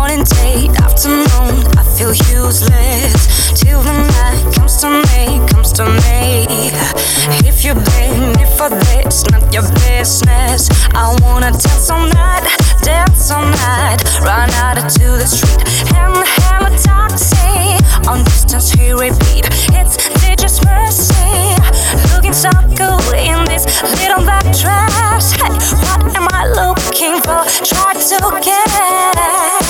Morning, day, afternoon, I feel useless till the night comes to me, comes to me. If you blame me for this, not your business. I wanna dance all night, run out into the street and hail a taxi. On distance he repeat, it's Digits Mercy. Looking so good in this little black dress. Hey, what am I looking for? Try to get.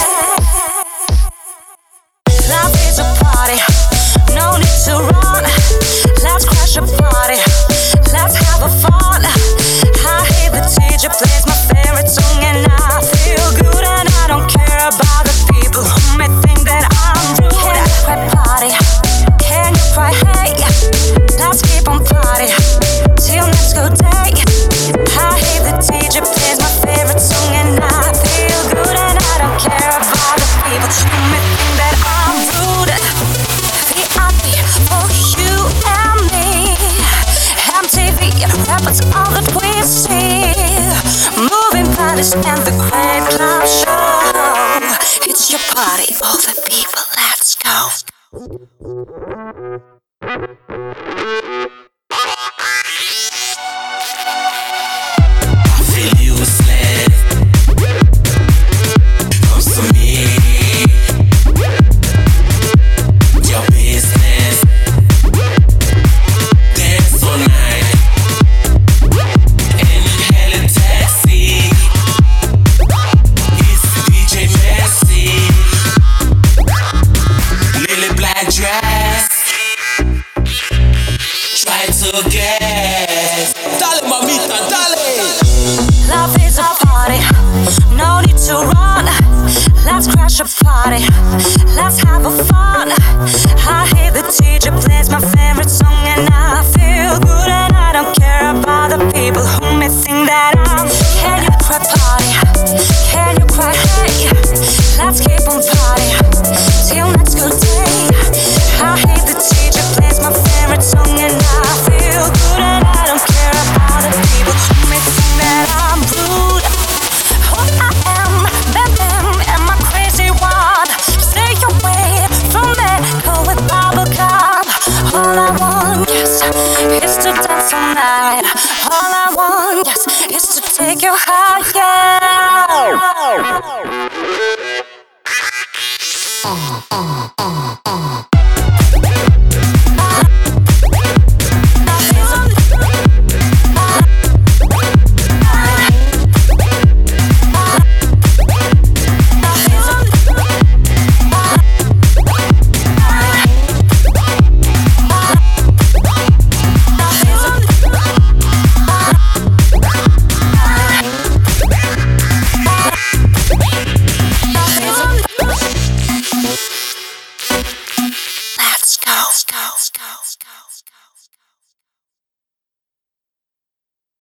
Life is a party, no need to run. Let's crash a party, let's have a fun. I hear the DJ plays my favorite song and I feel good and I don't care about the people who may think that I'm rude. Can you cry party? Can you cry hey? Let's keep on party till next go day. I hear the DJ plays my favorite song and I feel good and I don't care about the people who may think that I'm rude. VIP for you and me. MTV rappers all that we see. Moving bodies and the great club show. It's your party, all the people, let's go. I feel useless. Comes to me. Your business. Dance all night. And hail a taxi. It's DJ Mercy. Lily black dress. Try to guess. Dale mamita, dale. Love is a party, no need to run. Let's crash a party, let's have a fun. I hear the DJ plays my favorite song and I feel good and I don't care about the people who may think that I'm. Can you cry party? Can you cry hey? Let's keep on party till next good day. I hear the DJ plays my favorite song and I feel good and I don't care about the people who may think that I'm rude. What I am, am I crazy one? Stay away from me, go with bubblegum. All I want, yes, is to dance all night. All I want, yes, is to take you higher. Let's go.